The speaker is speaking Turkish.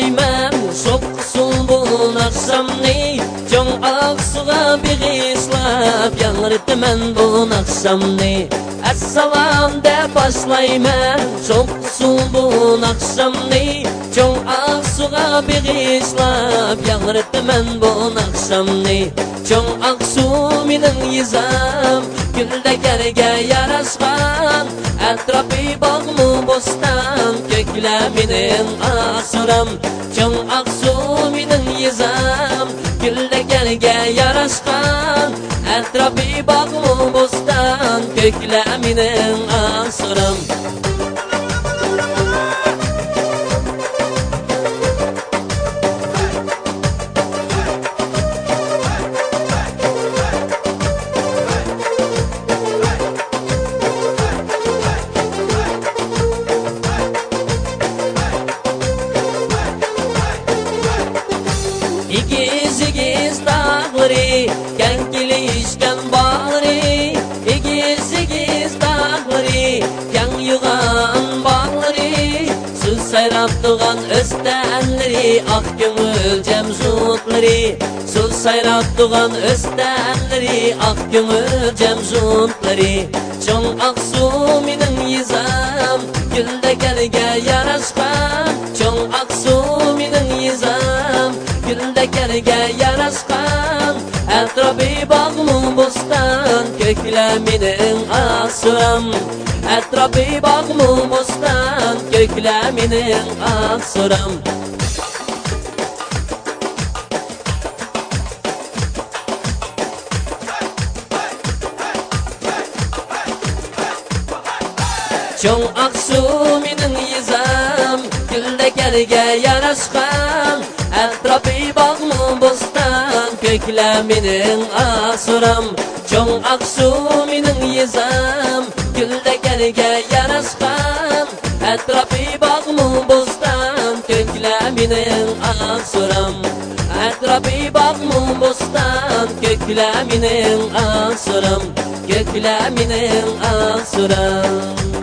başlayman soqsul bu naqsamni Çoğ aksuğa bigislap yanırtman bu naqsamni Assalam de başlayman soqsul bu naqsamni Çoğ aksuğa bigislap yanırtman bu naqsamni Çoğ aksu minin yizam Güldekerge yaraskan Etrafı bağlı bostan Kökle minin asuram Çoğ aksu minin yizam Güldekerge yaraskan Etrafı bağlı bostan Kökle minin asuram İgiz dağları, kenkilişken bağları İgiz dağları, ken yuğan bağları Su sayrattığan östenleri, ak gönül cemzutları Su sayrattığan östenleri, ak gönül cemzutları Çoğ aksu minin yizam, gülde gelge yaraskan Çoğ aksu minin yizam Güldekerge yaraskan Etrafı bağlı bostan Kökle minin asuram Etrafı bağlı bostan Kökle minin asuram Çoğ aksu minin yizam Güldekerge yaraskan Etrafı bağlı bostan Kökle minin asuram Çoğ aksu minin yizam Güldekerge yaraskan Etrafı bağlı bostan Kökle minin asuram Etrafı bağlı bostan Kökle minin asuram Kökle minin asuram